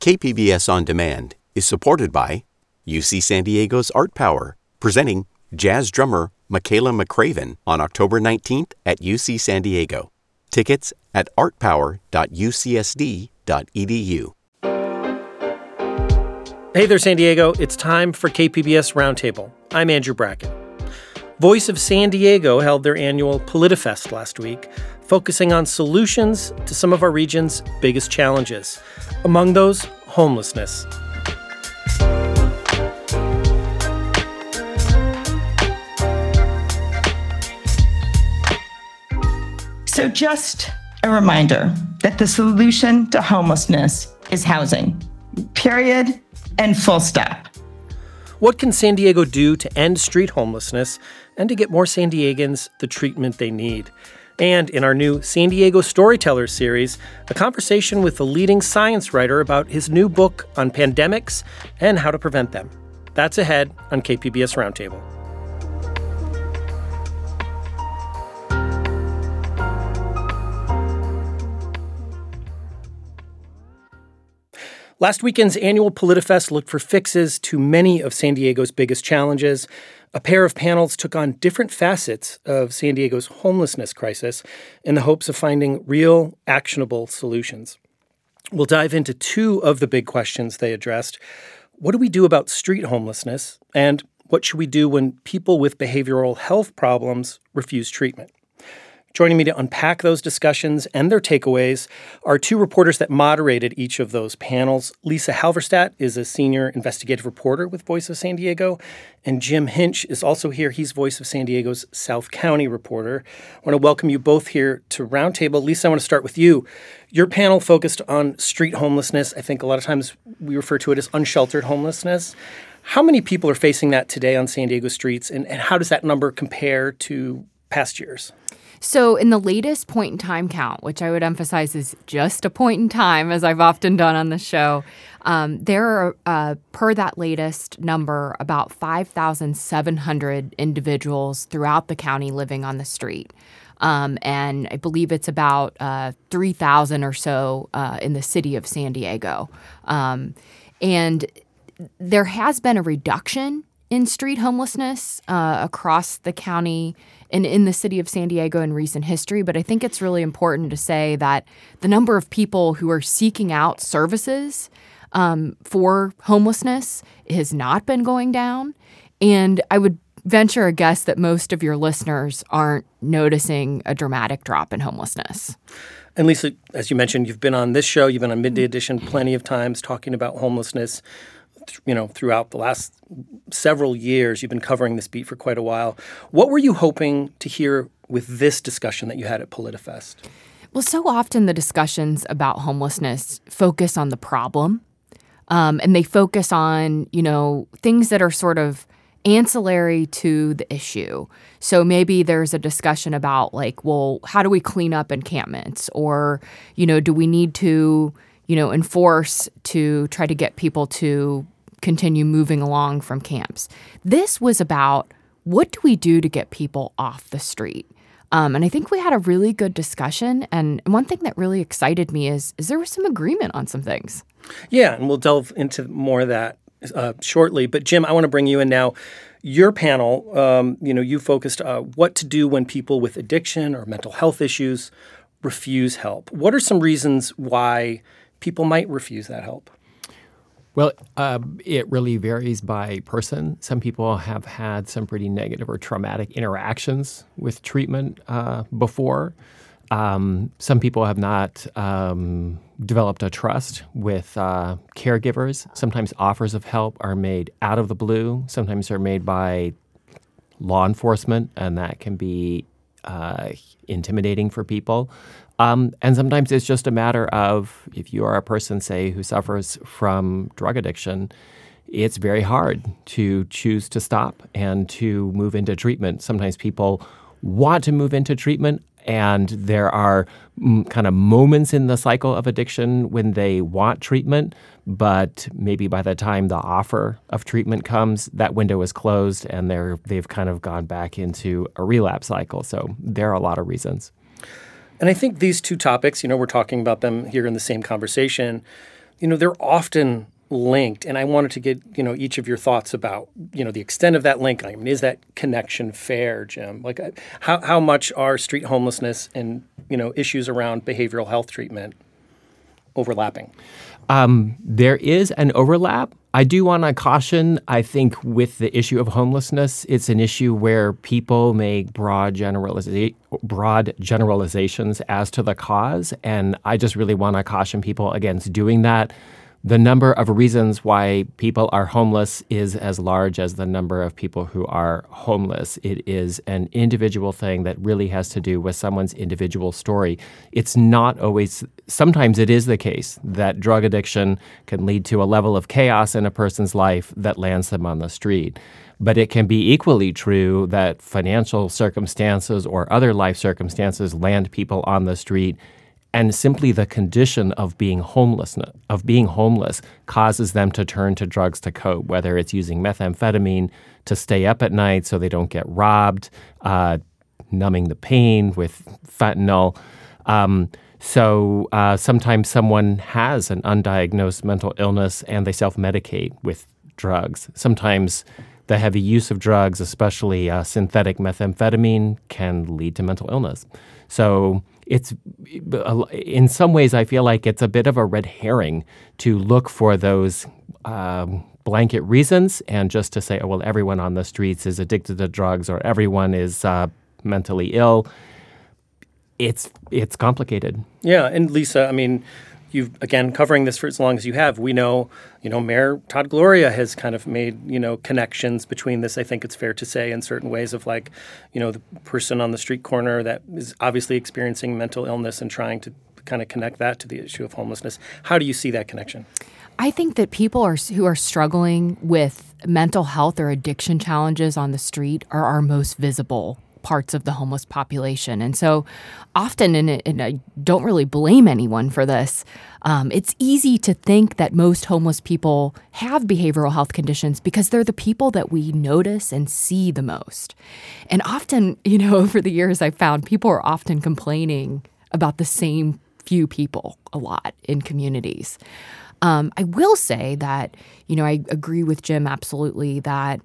KPBS On Demand is supported by UC San Diego's Art Power, presenting jazz drummer Michaela McCraven on October 19th at UC San Diego. Tickets at artpower.ucsd.edu. Hey there, San Diego. It's time for KPBS Roundtable. I'm Andrew Bracken. Voice of San Diego held their annual PolitiFest last week, focusing on solutions to some of our region's biggest challenges. Among those, homelessness. So just a reminder that the solution to homelessness is housing, period, and full stop. What can San Diego do to end street homelessness and to get more San Diegans the treatment they need? And in our new San Diego Storytellers series, a conversation with the leading science writer about his new book on pandemics and how to prevent them. That's ahead on KPBS Roundtable. Last weekend's annual PolitiFest looked for fixes to many of San Diego's biggest challenges. A pair of panels took on different facets of San Diego's homelessness crisis in the hopes of finding real, actionable solutions. We'll dive into two of the big questions they addressed. What do we do about street homelessness? And what should we do when people with behavioral health problems refuse treatment? Joining me to unpack those discussions and their takeaways are two reporters that moderated each of those panels. Lisa Halverstadt is a senior investigative reporter with Voice of San Diego, and Jim Hinch is also here. He's Voice of San Diego's South County reporter. I want to welcome you both here to Roundtable. Lisa, I want to start with you. Your panel focused on street homelessness. I think a lot of times we refer to it as unsheltered homelessness. How many people are facing that today on San Diego streets, and how does that number compare to past years? So in the latest point-in-time count, which I would emphasize is just a point in time, as I've often done on the show, there are, per that latest number, about 5,700 individuals throughout the county living on the street. And I believe it's about 3,000 or so in the city of San Diego. And there has been a reduction in street homelessness across the county and in the city of San Diego in recent history. But I think it's really important to say that the number of people who are seeking out services for homelessness has not been going down. And I would venture a guess that most of your listeners aren't noticing a dramatic drop in homelessness. And Lisa, as you mentioned, you've been on this show, you've been on Midday Edition plenty of times talking about homelessness. Throughout the last several years, you've been covering this beat for quite a while. What were you hoping to hear with this discussion that you had at PolitiFest? Well, so often the discussions about homelessness focus on the problem, and they focus on, things that are sort of ancillary to the issue. So maybe there's a discussion about how do we clean up encampments? Or, do we need to, enforce to try to get people to continue moving along from camps. This was about what do we do to get people off the street? And I think we had a really good discussion. And one thing that really excited me is there was some agreement on some things. Yeah, and we'll delve into more of that shortly. But Jim, I want to bring you in now. Your panel, you focused what to do when people with addiction or mental health issues refuse help. What are some reasons why people might refuse that help? Well, it really varies by person. Some people have had some pretty negative or traumatic interactions with treatment before. Some people have not developed a trust with caregivers. Sometimes offers of help are made out of the blue. Sometimes they're made by law enforcement, and that can be intimidating for people. And sometimes it's just a matter of, if you are a person, say, who suffers from drug addiction, it's very hard to choose to stop and to move into treatment. Sometimes people want to move into treatment, and there are kind of moments in the cycle of addiction when they want treatment, but maybe by the time the offer of treatment comes, that window is closed and they've kind of gone back into a relapse cycle. So there are a lot of reasons. And I think these two topics, we're talking about them here in the same conversation. they're often linked, and I wanted to get, each of your thoughts about, the extent of that link. I mean, is that connection fair, Jim? Like, how much are street homelessness and, issues around behavioral health treatment overlapping? There is an overlap. I do want to caution, I think, with the issue of homelessness, it's an issue where people make broad generalizations as to the cause, and I just really want to caution people against doing that. The number of reasons why people are homeless is as large as the number of people who are homeless. It is an individual thing that really has to do with someone's individual story. It's not always, sometimes it is the case that drug addiction can lead to a level of chaos in a person's life that lands them on the street. But it can be equally true that financial circumstances or other life circumstances land people on the street, and simply the condition of being homeless causes them to turn to drugs to cope, whether it's using methamphetamine to stay up at night so they don't get robbed, numbing the pain with fentanyl. So sometimes someone has an undiagnosed mental illness and they self-medicate with drugs. Sometimes the heavy use of drugs, especially synthetic methamphetamine, can lead to mental illness. So it's, in some ways, I feel like it's a bit of a red herring to look for those blanket reasons and just to say, oh, well, everyone on the streets is addicted to drugs or everyone is mentally ill. It's complicated. Yeah, and Lisa, I mean, you've, again, covering this for as long as you have, we know, Mayor Todd Gloria has kind of made, connections between this, I think it's fair to say, in certain ways of like, the person on the street corner that is obviously experiencing mental illness and trying to kind of connect that to the issue of homelessness. How do you see that connection? I think that people who are struggling with mental health or addiction challenges on the street are our most visible parts of the homeless population. And so often, and I don't really blame anyone for this, it's easy to think that most homeless people have behavioral health conditions because they're the people that we notice and see the most. And often, over the years, I've found people are often complaining about the same few people a lot in communities. I will say that, I agree with Jim absolutely that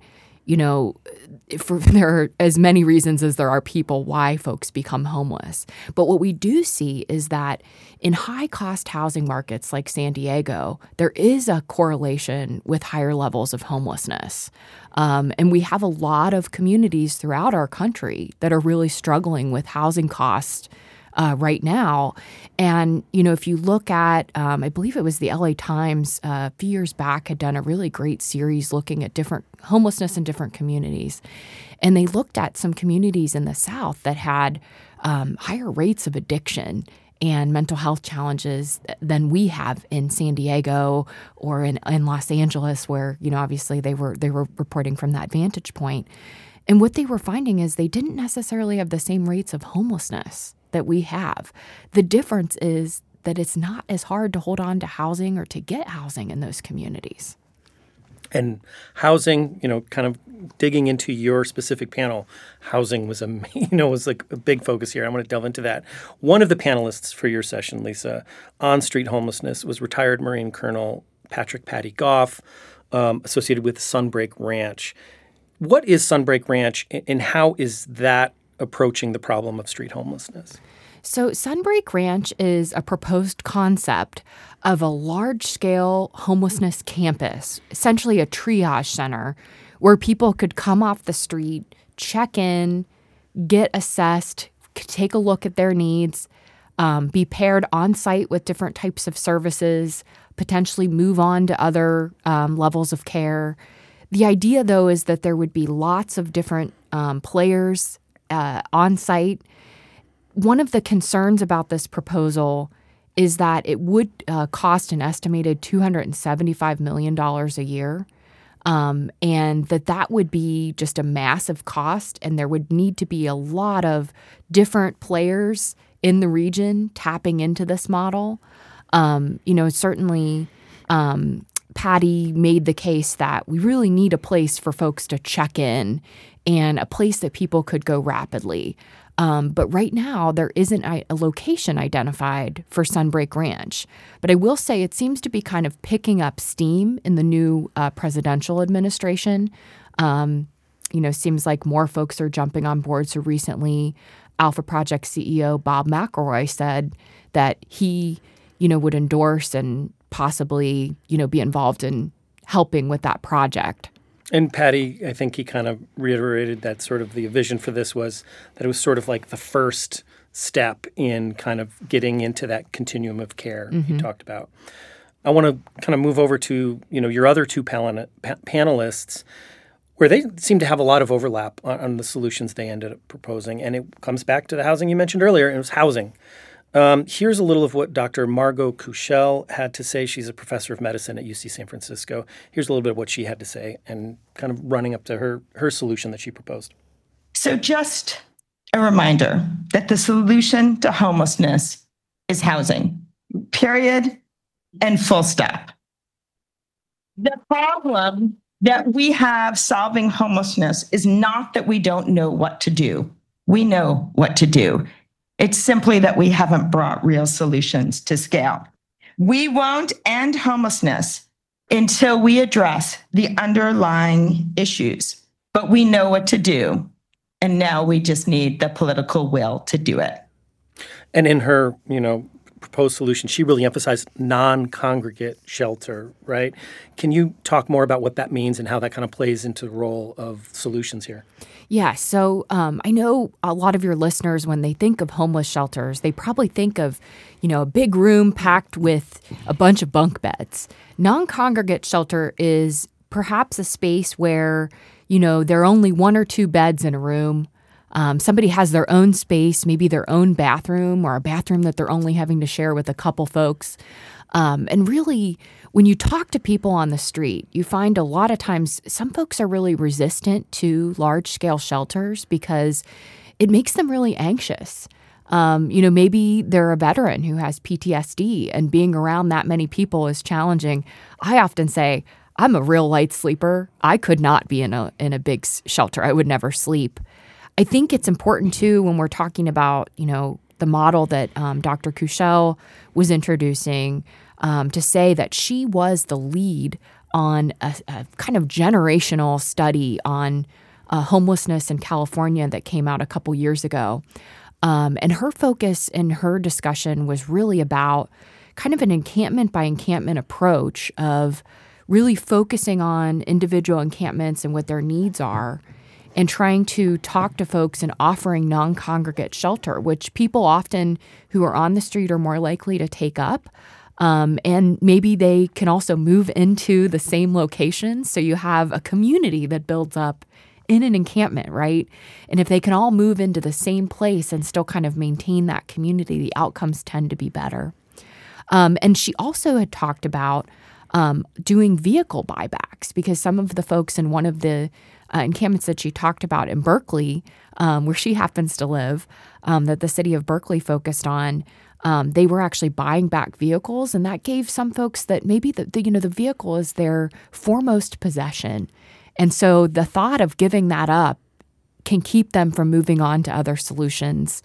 there are as many reasons as there are people why folks become homeless. But what we do see is that in high-cost housing markets like San Diego, there is a correlation with higher levels of homelessness. And we have a lot of communities throughout our country that are really struggling with housing costs right now. And, if you look at, I believe it was the LA Times a few years back had done a really great series looking at different homelessness in different communities. And they looked at some communities in the South that had higher rates of addiction and mental health challenges than we have in San Diego or in Los Angeles, where, obviously they were reporting from that vantage point. And what they were finding is they didn't necessarily have the same rates of homelessness that we have. The difference is that it's not as hard to hold on to housing or to get housing in those communities. And housing, kind of digging into your specific panel, housing was was like a big focus here. I want to delve into that. One of the panelists for your session, Lisa, on street homelessness was retired Marine Colonel Patrick Patty Goff, associated with Sunbreak Ranch. What is Sunbreak Ranch, and how is that approaching the problem of street homelessness? So Sunbreak Ranch is a proposed concept of a large-scale homelessness campus, essentially a triage center, where people could come off the street, check in, get assessed, take a look at their needs, be paired on site with different types of services, potentially move on to other levels of care. The idea, though, is that there would be lots of different players on site. One of the concerns about this proposal is that it would cost an estimated $275 million a year, and that would be just a massive cost, and there would need to be a lot of different players in the region tapping into this model. Certainly Patty made the case that we really need a place for folks to check in and a place that people could go rapidly. But right now, there isn't a location identified for Sunbreak Ranch. But I will say it seems to be kind of picking up steam in the new presidential administration. Seems like more folks are jumping on board. So recently, Alpha Project CEO Bob McElroy said that he, would endorse and possibly, be involved in helping with that project. And Patty, I think he kind of reiterated that sort of the vision for this was that it was sort of like the first step in kind of getting into that continuum of care you talked about. I want to kind of move over to, your other two panelists, where they seem to have a lot of overlap on the solutions they ended up proposing. And it comes back to the housing you mentioned earlier, and it was housing. Here's a little of what Dr. Margot Kuchel had to say. She's a professor of medicine at UC San Francisco. Here's a little bit of what she had to say and kind of running up to her solution that she proposed. So just a reminder that the solution to homelessness is housing, period, and full stop. The problem that we have solving homelessness is not that we don't know what to do. We know what to do. It's simply that we haven't brought real solutions to scale. We won't end homelessness until we address the underlying issues, but we know what to do. And now we just need the political will to do it. And in her, proposed solution, she really emphasized non-congregate shelter, right? Can you talk more about what that means and how that kind of plays into the role of solutions here? Yeah, so I know a lot of your listeners, when they think of homeless shelters, they probably think of, a big room packed with a bunch of bunk beds. Non-congregate shelter is perhaps a space where, there are only one or two beds in a room. Somebody has their own space, maybe their own bathroom or a bathroom that they're only having to share with a couple folks. And really, when you talk to people on the street, you find a lot of times some folks are really resistant to large-scale shelters because it makes them really anxious. Maybe they're a veteran who has PTSD and being around that many people is challenging. I often say, I'm a real light sleeper. I could not be in a big shelter. I would never sleep. I think it's important, too, when we're talking about, the model that Dr. Kuchel was introducing, to say that she was the lead on a kind of generational study on homelessness in California that came out a couple years ago. And her focus in her discussion was really about kind of an encampment by encampment approach of really focusing on individual encampments and what their needs are, and trying to talk to folks and offering non-congregate shelter, which people often who are on the street are more likely to take up. And maybe they can also move into the same location. So you have a community that builds up in an encampment, right? And if they can all move into the same place and still kind of maintain that community, the outcomes tend to be better. And she also had talked about doing vehicle buybacks, because some of the folks in one of the encampments that she talked about in Berkeley, where she happens to live, that the city of Berkeley focused on, they were actually buying back vehicles, and that gave some folks that maybe the vehicle is their foremost possession. And so the thought of giving that up can keep them from moving on to other solutions.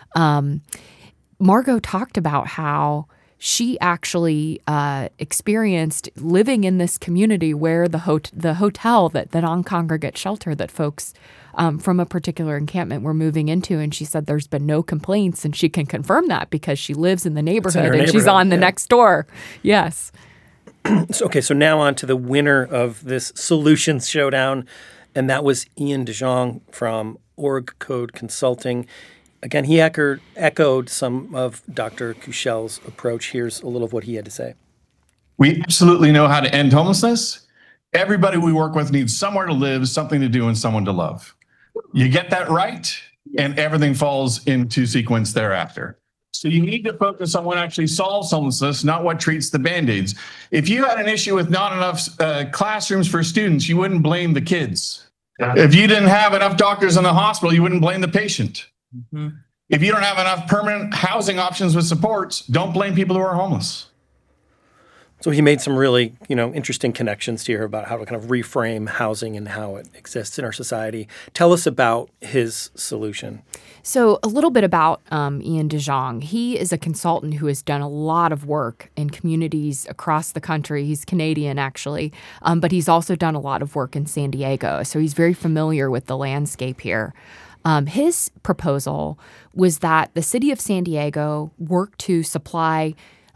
Margot talked about how she actually experienced living in this community where the hotel, the non-congregate shelter that folks from a particular encampment were moving into. And she said there's been no complaints, and she can confirm that because she lives in the neighborhood and she's on the next door. Yes. So now on to the winner of this solutions showdown, and that was Ian DeJong from Org Code Consulting. Again, he echoed some of Dr. Kuchel's approach. Here's a little of what he had to say. We absolutely know how to end homelessness. Everybody we work with needs somewhere to live, something to do, and someone to love. You get that right, and everything falls into sequence thereafter. So you need to focus on what actually solves homelessness, not what treats the Band-Aids. If you had an issue with not enough classrooms for students, you wouldn't blame the kids. If you didn't have enough doctors in the hospital, you wouldn't blame the patient. Mm-hmm. If you don't have enough permanent housing options with supports, don't blame people who are homeless. So he made some really, interesting connections here about how to kind of reframe housing and how it exists in our society. Tell us about his solution. So a little bit about Ian DeJong. He is a consultant who has done a lot of work in communities across the country. He's Canadian, actually, but he's also done a lot of work in San Diego. So he's very familiar with the landscape here. His proposal was that the city of San Diego work to supply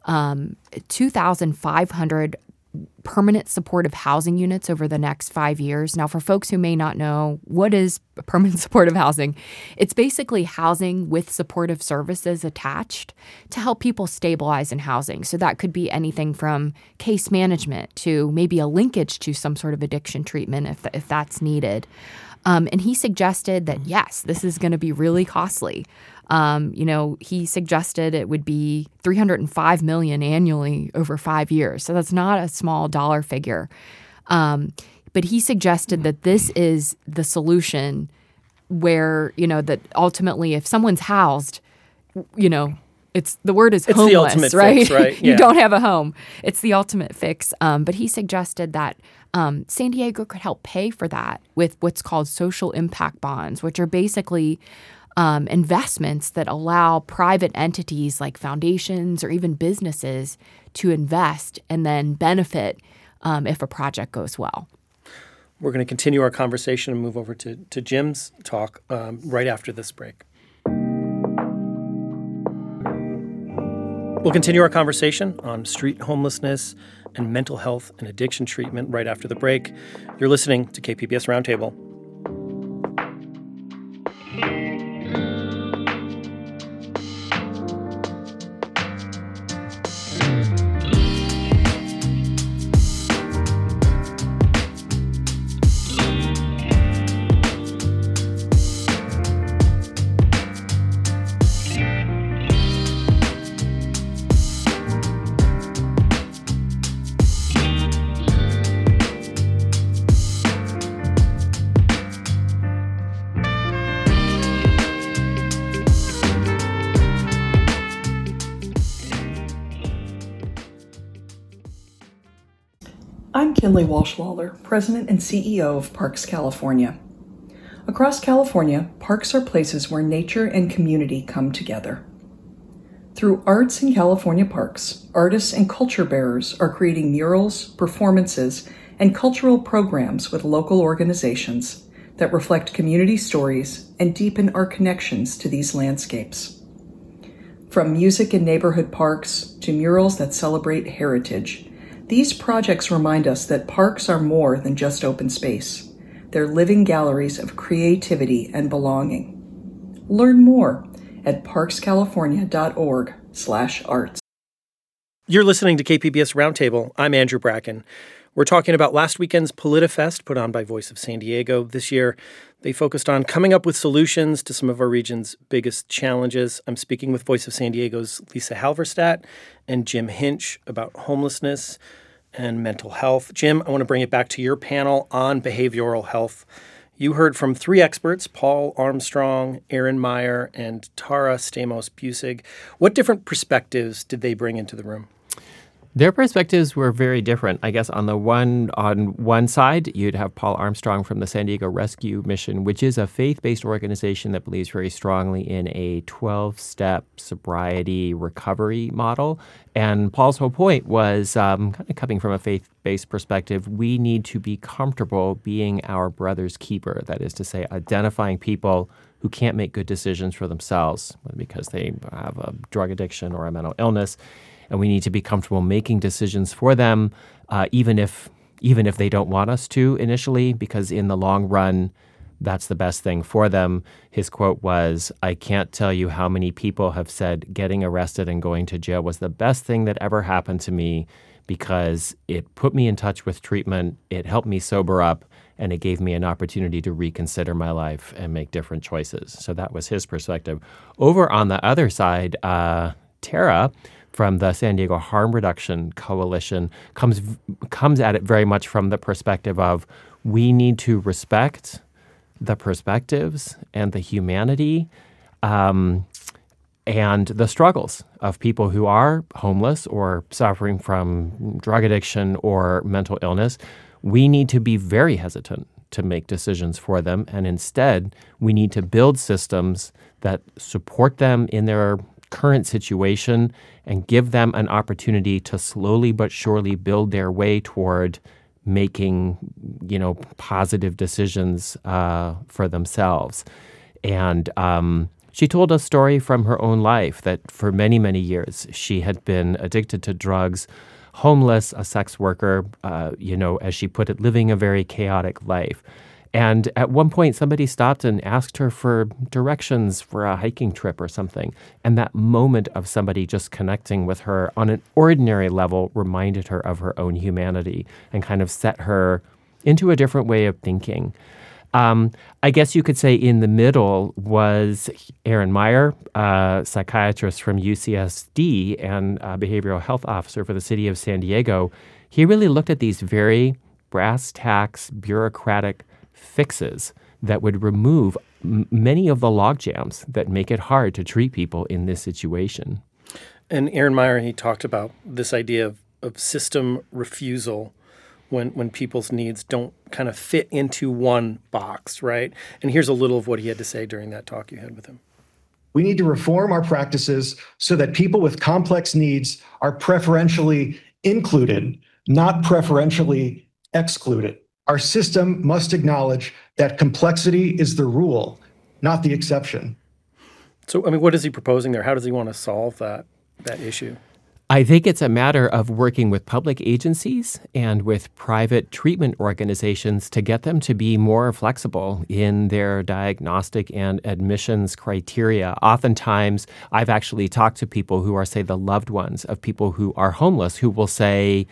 2,500 permanent supportive housing units over the next 5 years. Now, for folks who may not know, what is permanent supportive housing? It's basically housing with supportive services attached to help people stabilize in housing. So that could be anything from case management to maybe a linkage to some sort of addiction treatment if that's needed. And he suggested that, yes, this is going to be really costly. He suggested it would be $305 million annually over 5 years. So that's not a small dollar figure. But he suggested that this is the solution where, that ultimately if someone's housed, it's the word is homeless, the ultimate right? Fix, right? Yeah. You don't have a home. It's the ultimate fix. But he suggested that San Diego could help pay for that with what's called social impact bonds, which are basically investments that allow private entities like foundations or even businesses to invest and then benefit if a project goes well. We're going to continue our conversation and move over to Jim's talk right after this break. We'll continue our conversation on street homelessness and mental health and addiction treatment right after the break. You're listening to KPBS Roundtable. I'm Kinley Walsh-Lawler, President and CEO of Parks California. Across California, parks are places where nature and community come together. Through Arts in California Parks, artists and culture bearers are creating murals, performances, and cultural programs with local organizations that reflect community stories and deepen our connections to these landscapes. From music in neighborhood parks to murals that celebrate heritage, these projects remind us that parks are more than just open space. They're living galleries of creativity and belonging. Learn more at parkscalifornia.org/arts. You're listening to KPBS Roundtable. I'm Andrew Bracken. We're talking about last weekend's PolitiFest put on by Voice of San Diego. This year, they focused on coming up with solutions to some of our region's biggest challenges. I'm speaking with Voice of San Diego's Lisa Halverstadt and Jim Hinch about homelessness and mental health. Jim, I want to bring it back to your panel on behavioral health. You heard from three experts, Paul Armstrong, Aaron Meyer, and Tara Stamos-Busig. What different perspectives did they bring into the room? Their perspectives were very different. I guess on one side, you'd have Paul Armstrong from the San Diego Rescue Mission, which is a faith-based organization that believes very strongly in a 12-step sobriety recovery model. And Paul's whole point was kind of coming from a faith-based perspective, we need to be comfortable being our brother's keeper. That is to say, identifying people who can't make good decisions for themselves because they have a drug addiction or a mental illness. And we need to be comfortable making decisions for them, even if they don't want us to initially, because in the long run, that's the best thing for them. His quote was, "I can't tell you how many people have said getting arrested and going to jail was the best thing that ever happened to me because it put me in touch with treatment, it helped me sober up, and it gave me an opportunity to reconsider my life and make different choices." So that was his perspective. Over on the other side, Tara from the San Diego Harm Reduction Coalition comes at it very much from the perspective of we need to respect the perspectives and the humanity and the struggles of people who are homeless or suffering from drug addiction or mental illness, we need to be very hesitant to make decisions for them. And instead, we need to build systems that support them in their current situation and give them an opportunity to slowly but surely build their way toward making, positive decisions for themselves. And she told a story from her own life that for many, many years she had been addicted to drugs, homeless, a sex worker, as she put it, living a very chaotic life. And at one point, somebody stopped and asked her for directions for a hiking trip or something. And that moment of somebody just connecting with her on an ordinary level reminded her of her own humanity and kind of set her into a different way of thinking. I guess you could say in the middle was Aaron Meyer, psychiatrist from UCSD and behavioral health officer for the city of San Diego. He really looked at these very brass tacks, bureaucratic fixes that would remove many of the logjams that make it hard to treat people in this situation. And Aaron Meyer, he talked about this idea of system refusal when people's needs don't kind of fit into one box, right? And here's a little of what he had to say during that talk you had with him. We need to reform our practices so that people with complex needs are preferentially included, not preferentially excluded. Our system must acknowledge that complexity is the rule, not the exception. So, what is he proposing there? How does he want to solve that issue? I think it's a matter of working with public agencies and with private treatment organizations to get them to be more flexible in their diagnostic and admissions criteria. Oftentimes, I've actually talked to people who are, say, the loved ones of people who are homeless who will say,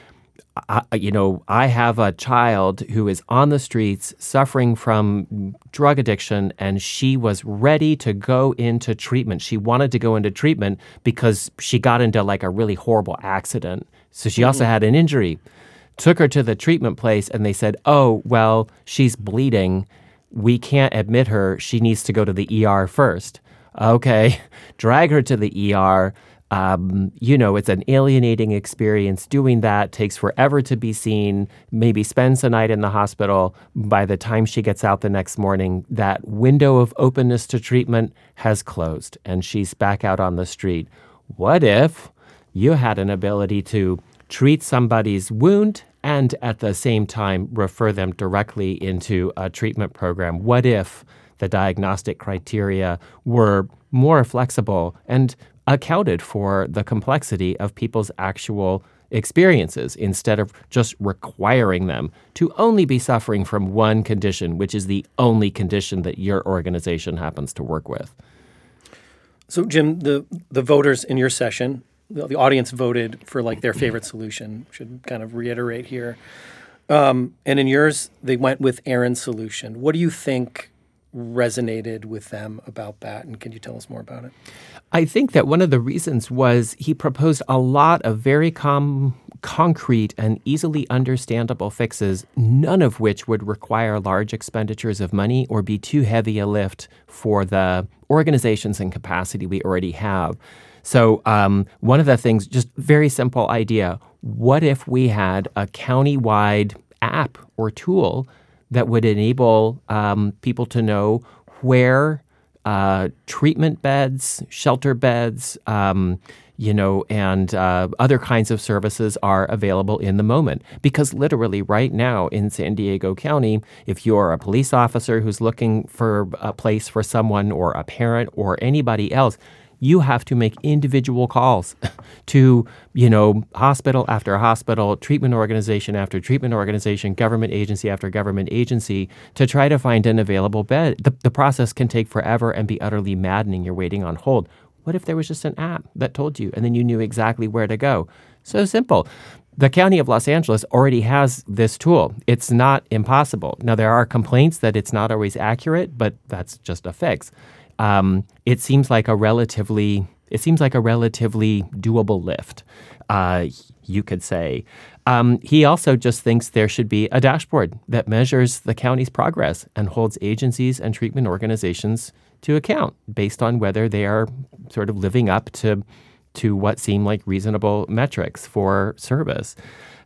I have a child who is on the streets suffering from drug addiction, and she was ready to go into treatment. She wanted to go into treatment because she got into like a really horrible accident. So she also had an injury. Took her to the treatment place, and they said, oh, well, she's bleeding. We can't admit her. She needs to go to the ER first. Okay, drag her to the ER. It's an alienating experience. Doing that takes forever to be seen, maybe spends the night in the hospital. By the time she gets out the next morning, that window of openness to treatment has closed and she's back out on the street. What if you had an ability to treat somebody's wound and at the same time refer them directly into a treatment program? What if the diagnostic criteria were more flexible and accounted for the complexity of people's actual experiences instead of just requiring them to only be suffering from one condition, which is the only condition that your organization happens to work with? So, Jim, the voters in your session, the audience voted for their favorite solution. Should kind of reiterate here. And in yours, they went with Aaron's solution. What do you think resonated with them about that? And can you tell us more about it? I think that one of the reasons was he proposed a lot of very concrete and easily understandable fixes, none of which would require large expenditures of money or be too heavy a lift for the organizations and capacity we already have. So one of the things, just very simple idea, what if we had a county-wide app or tool that would enable people to know where treatment beds, shelter beds, and other kinds of services are available in the moment. Because literally right now in San Diego County, if you're a police officer who's looking for a place for someone or a parent or anybody else, you have to make individual calls to, hospital after hospital, treatment organization after treatment organization, government agency after government agency to try to find an available bed. The process can take forever and be utterly maddening. You're waiting on hold. What if there was just an app that told you and then you knew exactly where to go? So simple. The County of Los Angeles already has this tool. It's not impossible. Now, there are complaints that it's not always accurate, but that's just a fix. It seems like a relatively doable lift, you could say. He also just thinks there should be a dashboard that measures the county's progress and holds agencies and treatment organizations to account based on whether they are sort of living up to what seem like reasonable metrics for service.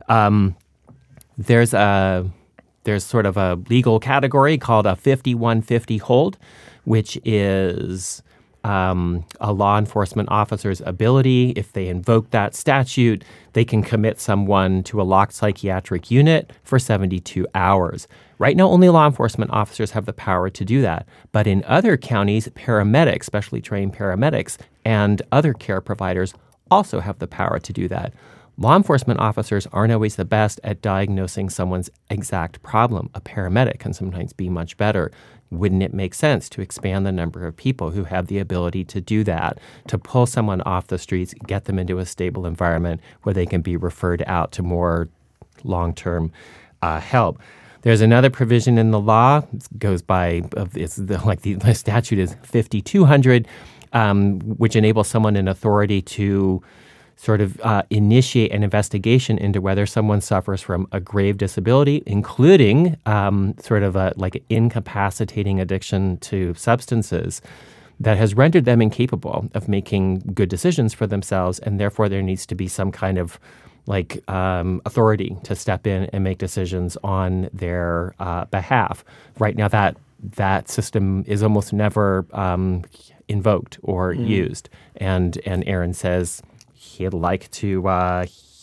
There's sort of a legal category called a 5150 hold, which is a law enforcement officer's ability, if they invoke that statute, they can commit someone to a locked psychiatric unit for 72 hours. Right now, only law enforcement officers have the power to do that. But in other counties, paramedics, specially trained paramedics, and other care providers also have the power to do that. Law enforcement officers aren't always the best at diagnosing someone's exact problem. A paramedic can sometimes be much better. Wouldn't it make sense to expand the number of people who have the ability to do that, to pull someone off the streets, get them into a stable environment where they can be referred out to more long-term help? There's another provision in the law. It goes by, the statute is 5200, which enables someone in authority to sort of initiate an investigation into whether someone suffers from a grave disability, including sort of like an incapacitating addiction to substances that has rendered them incapable of making good decisions for themselves, and therefore there needs to be some kind of authority to step in and make decisions on their behalf. Right now, that system is almost never invoked or used, and Aaron says he'd like to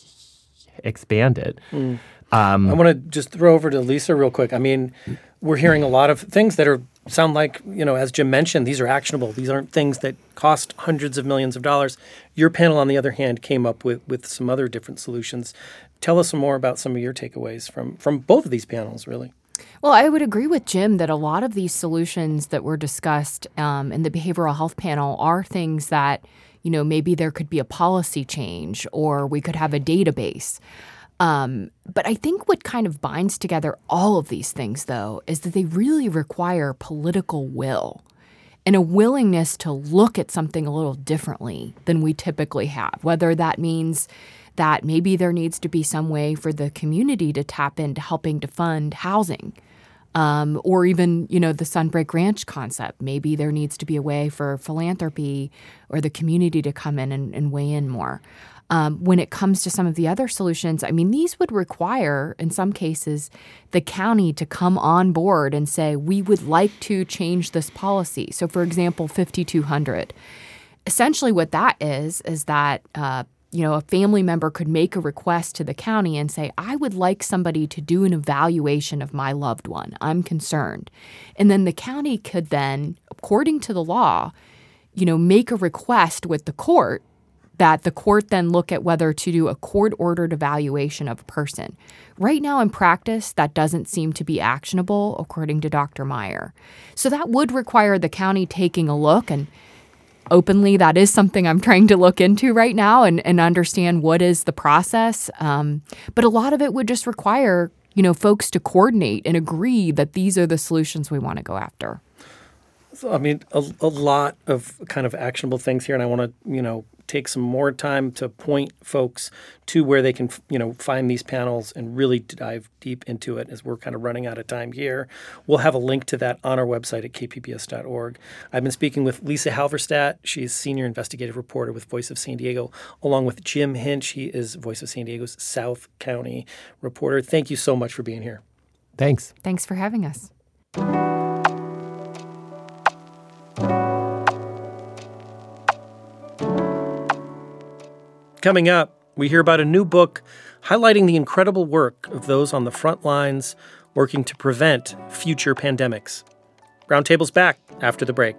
expand it. I want to just throw over to Lisa real quick. I mean, we're hearing a lot of things that sound like, as Jim mentioned, these are actionable. These aren't things that cost hundreds of millions of dollars. Your panel, on the other hand, came up with some other different solutions. Tell us some more about some of your takeaways from both of these panels, really. Well, I would agree with Jim that a lot of these solutions that were discussed in the behavioral health panel are things that, maybe there could be a policy change or we could have a database. But I think what kind of binds together all of these things, though, is that they really require political will and a willingness to look at something a little differently than we typically have, whether that means that maybe there needs to be some way for the community to tap into helping to fund housing. Or even, the Sunbreak Ranch concept. Maybe there needs to be a way for philanthropy or the community to come in and weigh in more. When it comes to some of the other solutions, I mean, these would require, in some cases, the county to come on board and say, we would like to change this policy. So, for example, 5200. Essentially what that is that a family member could make a request to the county and say, I would like somebody to do an evaluation of my loved one. I'm concerned. And then the county could then, according to the law, make a request with the court that the court then look at whether to do a court-ordered evaluation of a person. Right now in practice, that doesn't seem to be actionable, according to Dr. Meyer. So that would require the county taking a look, and openly, that is something I'm trying to look into right now and understand what is the process. But a lot of it would just require, folks to coordinate and agree that these are the solutions we want to go after. So, I mean, a lot of kind of actionable things here, and I want to, take some more time to point folks to where they can, find these panels and really dive deep into it as we're kind of running out of time here. We'll have a link to that on our website at kpbs.org. I've been speaking with Lisa Halverstadt. She's senior investigative reporter with Voice of San Diego, along with Jim Hinch. He is Voice of San Diego's South County reporter. Thank you so much for being here. Thanks. Thanks for having us. Coming up, we hear about a new book highlighting the incredible work of those on the front lines working to prevent future pandemics. Roundtable's back after the break.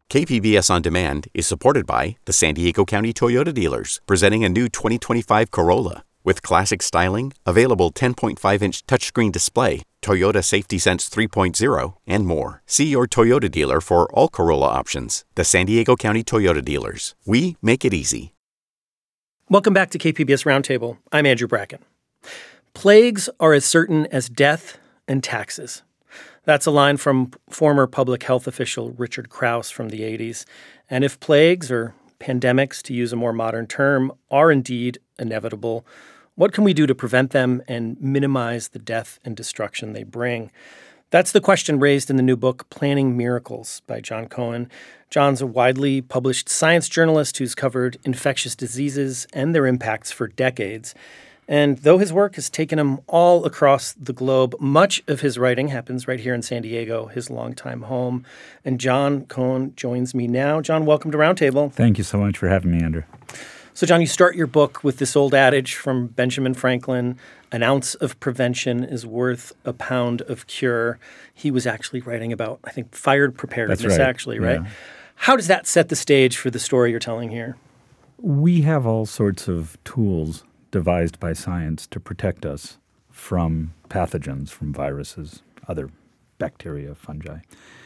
KPBS On Demand is supported by the San Diego County Toyota dealers, presenting a new 2025 Corolla. With classic styling, available 10.5-inch touchscreen display, Toyota Safety Sense 3.0, and more. See your Toyota dealer for all Corolla options. The San Diego County Toyota dealers. We make it easy. Welcome back to KPBS Roundtable. I'm Andrew Bracken. Plagues are as certain as death and taxes. That's a line from former public health official Richard Krauss from the 80s. And if plagues, or pandemics, to use a more modern term, are indeed inevitable, what can we do to prevent them and minimize the death and destruction they bring? That's the question raised in the new book, Planning Miracles, by John Cohen. John's a widely published science journalist who's covered infectious diseases and their impacts for decades. And though his work has taken him all across the globe, much of his writing happens right here in San Diego, his longtime home. And John Cohen joins me now. John, welcome to Roundtable. Thank you so much for having me, Andrew. So, John, you start your book with this old adage from Benjamin Franklin, an ounce of prevention is worth a pound of cure. He was actually writing about, I think, fire preparedness, That's right. actually, right? Yeah. How does that set the stage for the story you're telling here? We have all sorts of tools devised by science to protect us from pathogens, from viruses, other bacteria, fungi.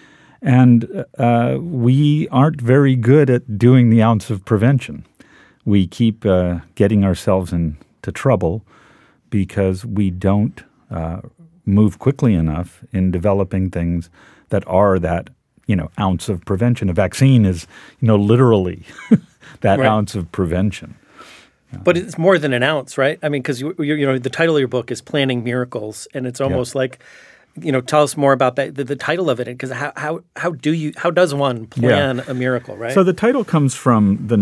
And we aren't very good at doing the ounce of prevention. We keep getting ourselves into trouble because we don't move quickly enough in developing things that are that, ounce of prevention. A vaccine is, literally that Right. ounce of prevention. But it's more than an ounce, right? I mean, because the title of your book is Planning Miracles, and it's almost like, tell us more about that, the title of it, because how does one plan a miracle, right? So the title comes from the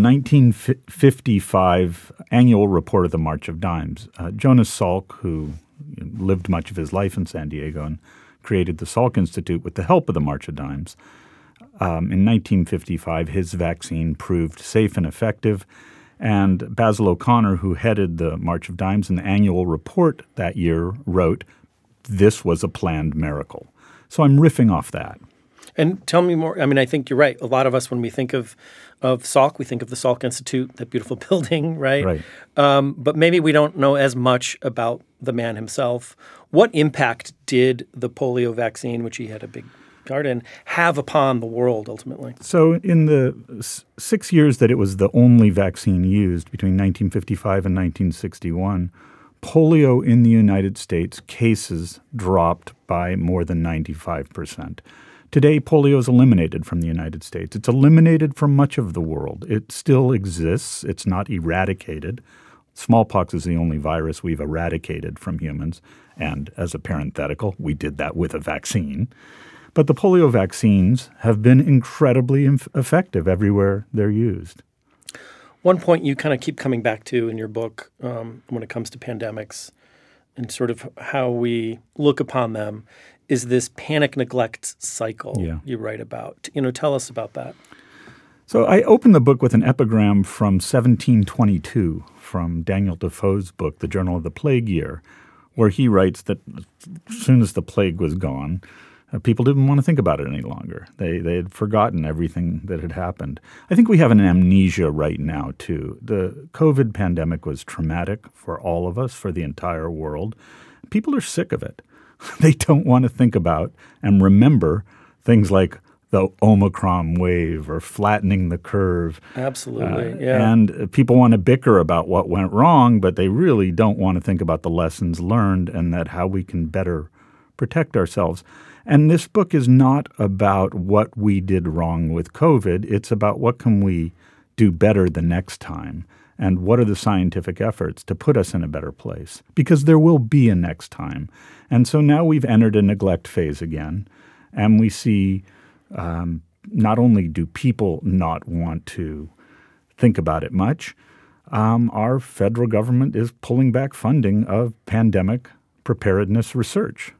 1955 annual report of the March of Dimes. Jonas Salk, who lived much of his life in San Diego and created the Salk Institute with the help of the March of Dimes, in 1955 his vaccine proved safe and effective. And Basil O'Connor, who headed the March of Dimes in the annual report that year, wrote, "This was a planned miracle." So I'm riffing off that. And tell me more. I mean, I think you're right. A lot of us, when we think of Salk, we think of the Salk Institute, that beautiful building, right? Right. But maybe we don't know as much about the man himself. What impact did the polio vaccine, which he had a big part in, have upon the world ultimately? So in the 6 years that it was the only vaccine used, between 1955 and 1961, polio in the United States cases dropped by more than 95%. Today, polio is eliminated from the United States. It's eliminated from much of the world. It still exists. It's not eradicated. Smallpox is the only virus we've eradicated from humans. And as a parenthetical, we did that with a vaccine. But the polio vaccines have been incredibly effective everywhere they're used. One point you kind of keep coming back to in your book when it comes to pandemics and sort of how we look upon them is this panic neglect cycle you write about. Tell us about that. So I opened the book with an epigram from 1722 from Daniel Defoe's book, The Journal of the Plague Year, where he writes that as soon as the plague was gone, people didn't want to think about it any longer. They had forgotten everything that had happened. I think we have an amnesia right now, too. The COVID pandemic was traumatic for all of us, for the entire world. People are sick of it. They don't want to think about and remember things like the Omicron wave or flattening the curve. Absolutely, yeah. And people want to bicker about what went wrong, but they really don't want to think about the lessons learned and that how we can better protect ourselves. And this book is not about what we did wrong with COVID. It's about what can we do better the next time and what are the scientific efforts to put us in a better place, because there will be a next time. And so now we've entered a neglect phase again, and we see not only do people not want to think about it much, our federal government is pulling back funding of pandemic preparedness research.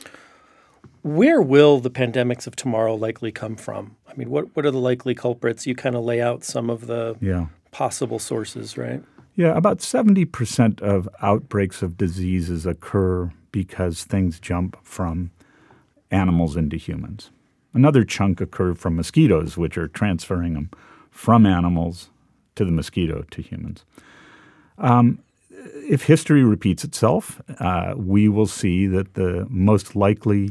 Where will the pandemics of tomorrow likely come from? I mean, what are the likely culprits? You kind of lay out some of the possible sources, right? Yeah, about 70% of outbreaks of diseases occur because things jump from animals into humans. Another chunk occurred from mosquitoes, which are transferring them from animals to the mosquito to humans. If history repeats itself, we will see that the most likely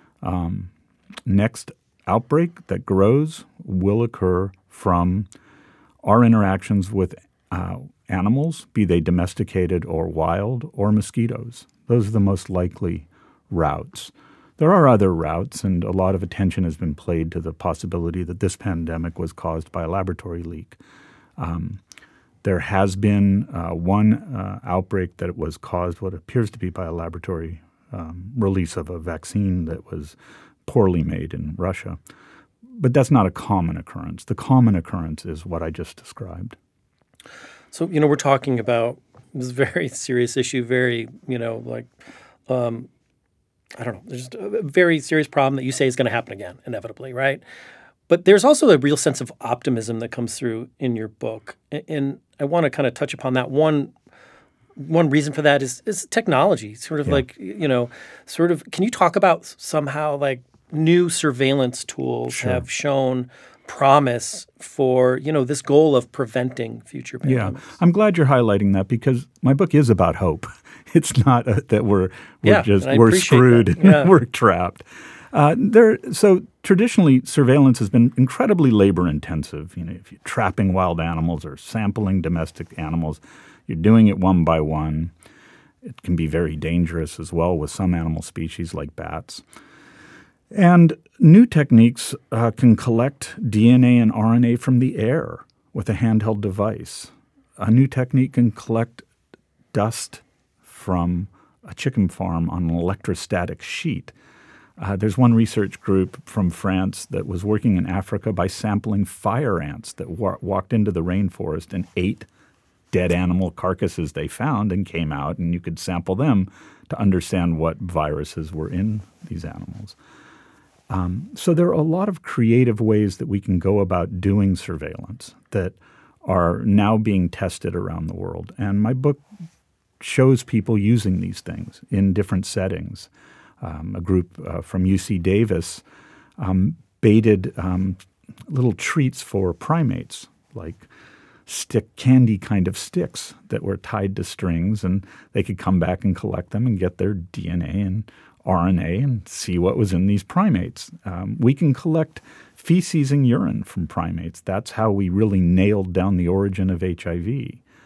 next outbreak that grows will occur from our interactions with animals, be they domesticated or wild, or mosquitoes. Those are the most likely routes. There are other routes, and a lot of attention has been played to the possibility that this pandemic was caused by a laboratory leak. There has been one outbreak that was caused what appears to be by a laboratory release of a vaccine that was poorly made in Russia. But that's not a common occurrence. The common occurrence is what I just described. So, we're talking about this very serious issue, very, I don't know, there's just a very serious problem that you say is going to happen again, inevitably, right? But there's also a real sense of optimism that comes through in your book. And I want to kind of touch upon that. One reason for that is technology, sort of can you talk about somehow like new surveillance tools have shown promise for, this goal of preventing future pandemics? Yeah, I'm glad you're highlighting that because my book is about hope. It's not that we're screwed and we're trapped. So traditionally, surveillance has been incredibly labor intensive. If you're trapping wild animals or sampling domestic animals, you're doing it one by one. It can be very dangerous as well with some animal species like bats. And new techniques can collect DNA and RNA from the air with a handheld device. A new technique can collect dust from a chicken farm on an electrostatic sheet. There's one research group from France that was working in Africa by sampling fire ants that walked into the rainforest and ate dead animal carcasses they found and came out, and you could sample them to understand what viruses were in these animals. So there are a lot of creative ways that we can go about doing surveillance that are now being tested around the world. And my book shows people using these things in different settings. A group from UC Davis baited little treats for primates, like stick candy kind of sticks that were tied to strings, and they could come back and collect them and get their DNA and RNA and see what was in these primates. We can collect feces and urine from primates. That's how we really nailed down the origin of HIV.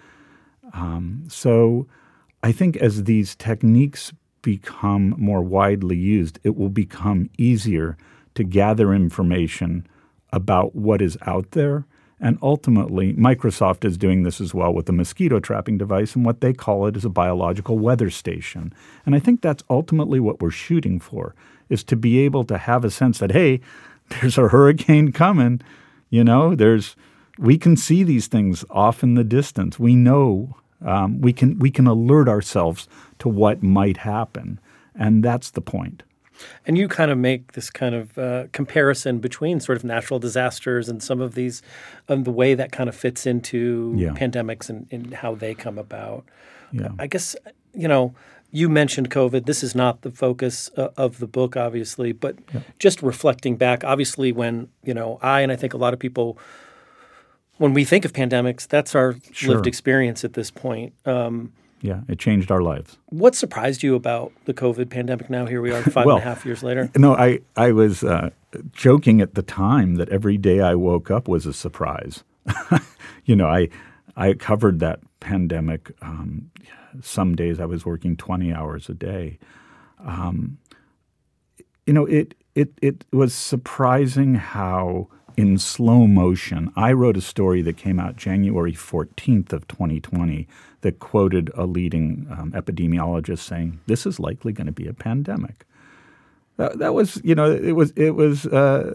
So I think as these techniques become more widely used, it will become easier to gather information about what is out there. And ultimately, Microsoft is doing this as well with the mosquito trapping device, and what they call it is a biological weather station. And I think that's ultimately what we're shooting for, is to be able to have a sense that, hey, there's a hurricane coming. We can see these things off in the distance. We know we can alert ourselves to what might happen, and that's the point. And you kind of make this kind of comparison between sort of natural disasters and some of these, the way that kind of fits into pandemics and how they come about. Yeah. I guess, you mentioned COVID. This is not the focus of the book, obviously, but just reflecting back, obviously when, I think a lot of people, when we think of pandemics, that's our lived experience at this point. Yeah, it changed our lives. What surprised you about the COVID pandemic? Now here we are 5.5 years later. No, I was joking at the time that every day I woke up was a surprise. I covered that pandemic. Some days I was working 20 hours a day. It was surprising how in slow motion, I wrote a story that came out January 14th of 2020 that quoted a leading epidemiologist saying, this is likely going to be a pandemic. That was, it was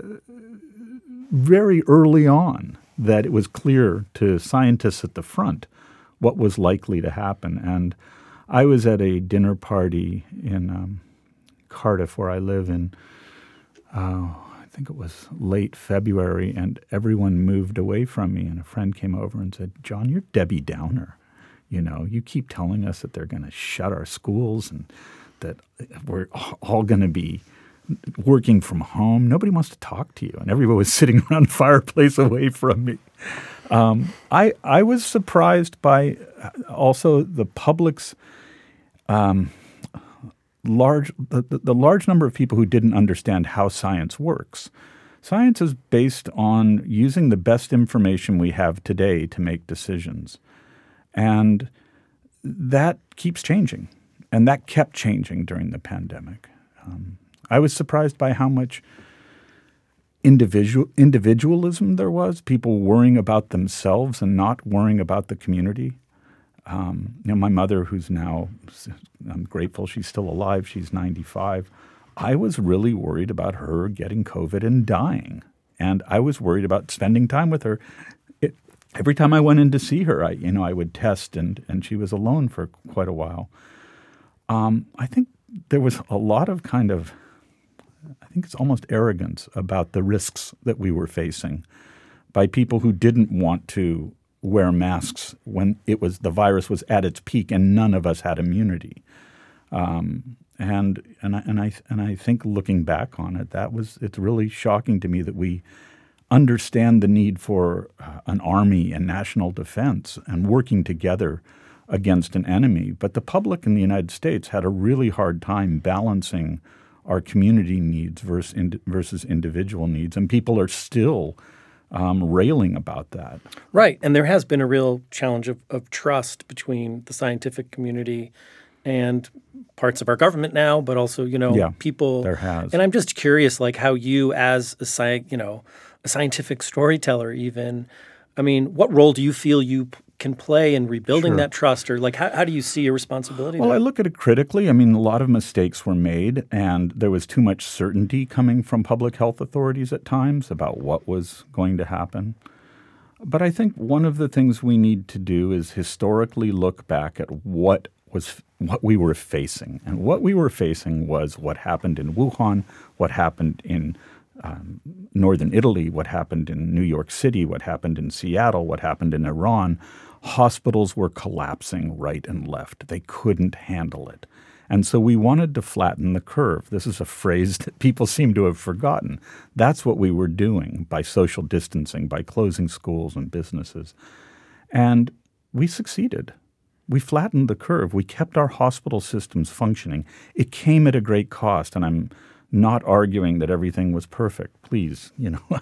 very early on that it was clear to scientists at the front what was likely to happen. And I was at a dinner party in Cardiff, where I live, in I think it was late February, and everyone moved away from me. And a friend came over and said, John, you're Debbie Downer. You keep telling us that they're going to shut our schools and that we're all going to be working from home. Nobody wants to talk to you, and everybody was sitting around the fireplace away from me. I was surprised by also the public's large number of people who didn't understand how science works. Science is based on using the best information we have today to make decisions. And that keeps changing. And that kept changing during the pandemic. I was surprised by how much individualism there was, people worrying about themselves and not worrying about the community. My mother, who's now, I'm grateful she's still alive, she's 95. I was really worried about her getting COVID and dying. And I was worried about spending time with her. Every time I went in to see her, I would test, and she was alone for quite a while. I think there was a lot of I think it's almost arrogance about the risks that we were facing by people who didn't want to wear masks when the virus was at its peak and none of us had immunity. And I think looking back on it, it's really shocking to me that we understand the need for an army and national defense and working together against an enemy. But the public in the United States had a really hard time balancing our community needs versus individual needs, and people are still railing about that. Right, and there has been a real challenge of trust between the scientific community and parts of our government now, but also, people. There has. And I'm just curious, how you as a scientific storyteller even, what role do you feel you can play in rebuilding that trust, or how do you see your responsibility Well, there? I look at it critically. A lot of mistakes were made, and there was too much certainty coming from public health authorities at times about what was going to happen. But I think one of the things we need to do is historically look back at what we were facing. And what we were facing was what happened in Wuhan, what happened in northern Italy, what happened in New York City, what happened in Seattle, what happened in Iran. Hospitals were collapsing right and left. They couldn't handle it. And so we wanted to flatten the curve. This is a phrase that people seem to have forgotten. That's what we were doing by social distancing, by closing schools and businesses. And we succeeded. We flattened the curve. We kept our hospital systems functioning. It came at a great cost, and I'm not arguing that everything was perfect. Please,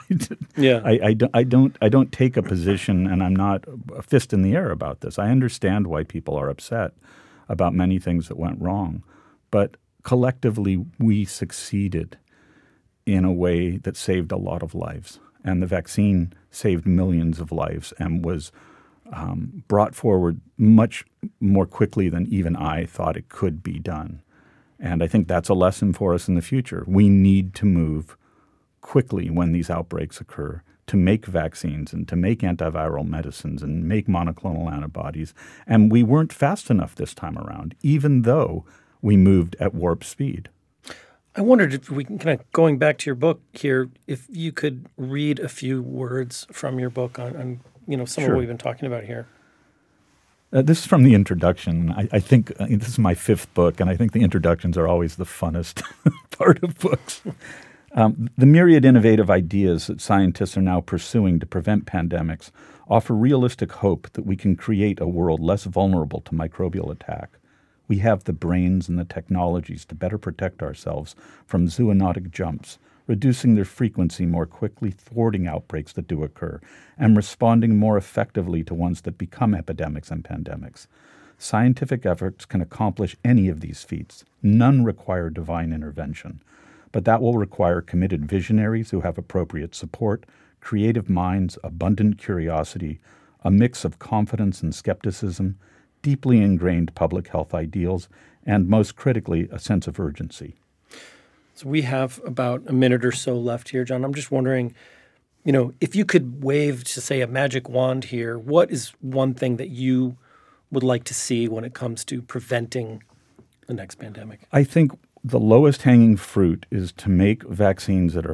I don't take a position, and I'm not a fist in the air about this. I understand why people are upset about many things that went wrong, but collectively we succeeded in a way that saved a lot of lives, and the vaccine saved millions of lives and was brought forward much more quickly than even I thought it could be done. And I think that's a lesson for us in the future. We need to move quickly when these outbreaks occur to make vaccines and to make antiviral medicines and make monoclonal antibodies. And we weren't fast enough this time around, even though we moved at warp speed. I wondered if we can, going back to your book here, if you could read a few words from your book on some of what we've been talking about here. This is from the introduction. I think this is my fifth book, and I think the introductions are always the funnest part of books. The myriad innovative ideas that scientists are now pursuing to prevent pandemics offer realistic hope that we can create a world less vulnerable to microbial attack. We have the brains and the technologies to better protect ourselves from zoonotic jumps, reducing their frequency more quickly, thwarting outbreaks that do occur, and responding more effectively to ones that become epidemics and pandemics. Scientific efforts can accomplish any of these feats. None require divine intervention, but that will require committed visionaries who have appropriate support, creative minds, abundant curiosity, a mix of confidence and skepticism, deeply ingrained public health ideals, and most critically, a sense of urgency. So we have about a minute or so left here, John. I'm just wondering, if you could wave, to say, a magic wand here, what is one thing that you would like to see when it comes to preventing the next pandemic? I think the lowest hanging fruit is to make vaccines that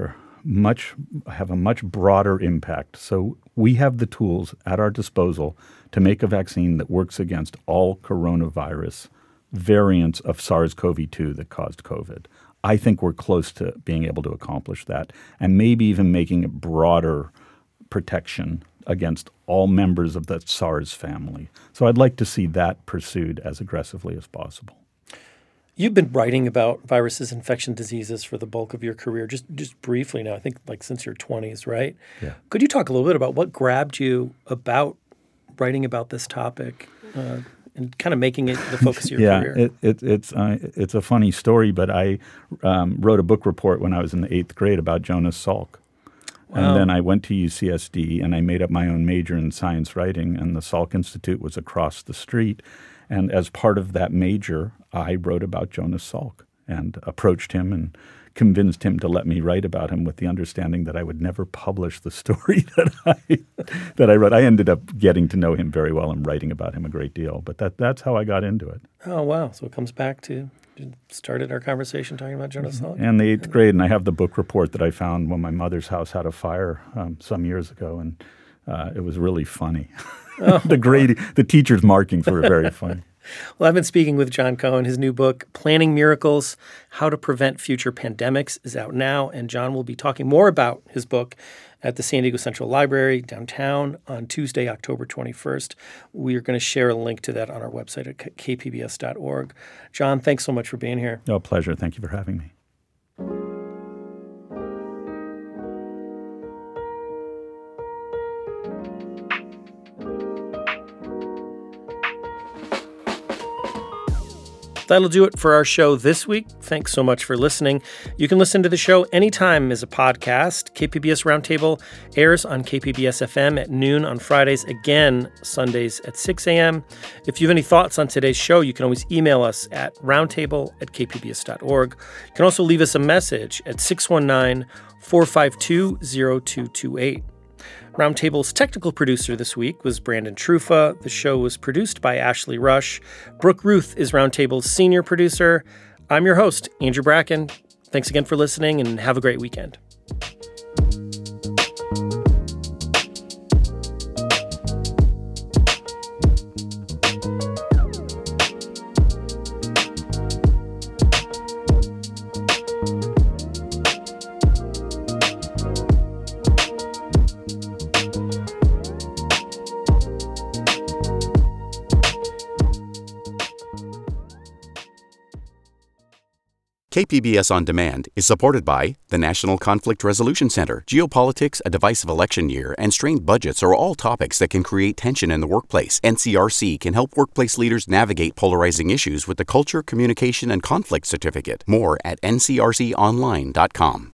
have a much broader impact. So we have the tools at our disposal to make a vaccine that works against all coronavirus variants of SARS-CoV-2 that caused COVID. I think we're close to being able to accomplish that, and maybe even making a broader protection against all members of the SARS family. So I'd like to see that pursued as aggressively as possible. You've been writing about viruses, infection diseases for the bulk of your career, just briefly now, I think like since your 20s, right? Yeah. Could you talk a little bit about what grabbed you about writing about this topic and kind of making it the focus of your career? It's a funny story, but I wrote a book report when I was in the 8th grade about Jonas Salk. Wow. And then I went to UCSD and I made up my own major in science writing, and the Salk Institute was across the street. And as part of that major, I wrote about Jonas Salk and approached him and convinced him to let me write about him, with the understanding that I would never publish the story that I wrote. I ended up getting to know him very well and writing about him a great deal, but that's how I got into it. Oh, wow. So it comes back to started our conversation talking about Jonas Salk. And the 8th grade, and I have the book report that I found when my mother's house had a fire some years ago, and it was really funny. Oh. The teacher's markings were very funny. Well, I've been speaking with John Cohen. His new book, Planning Miracles, How to Prevent Future Pandemics, is out now. And John will be talking more about his book at the San Diego Central Library downtown on Tuesday, October 21st. We are going to share a link to that on our website at kpbs.org. John, thanks so much for being here. Oh, pleasure. Thank you for having me. That'll do it for our show this week. Thanks so much for listening. You can listen to the show anytime as a podcast. KPBS Roundtable airs on KPBS FM at noon on Fridays, again Sundays at 6 a.m. If you have any thoughts on today's show, you can always email us at roundtable@kpbs.org. You can also leave us a message at 619-452-0228. Roundtable's technical producer this week was Brandon Trufa. The show was produced by Ashley Rush. Brooke Ruth is Roundtable's senior producer. I'm your host, Andrew Bracken. Thanks again for listening, and have a great weekend. KPBS On Demand is supported by the National Conflict Resolution Center. Geopolitics, a divisive election year, and strained budgets are all topics that can create tension in the workplace. NCRC can help workplace leaders navigate polarizing issues with the Culture, Communication, and Conflict Certificate. More at ncrconline.com.